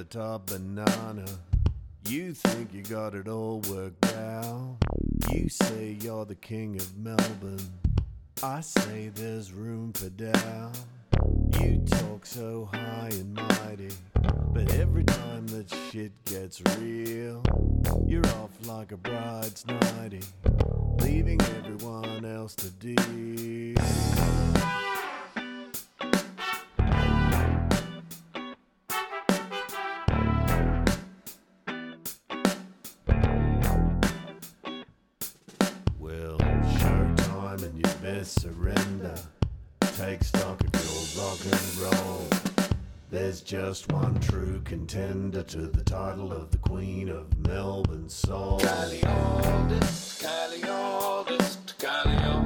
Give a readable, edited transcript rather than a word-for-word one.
top banana. You think you got it all worked out. You say you're the king of Melbourne. I say there's room for doubt. You talk so high and mighty, but every time that shit gets real, you're off like a bride's nighty, leaving everyone else to deal. Well, showtime and you best surrender. Take stock of your rock and roll. There's just one true contender to the title of the Queen of Melbourne Soul. Kylie Aldis, Kylie Aldis, Kylie Aldis.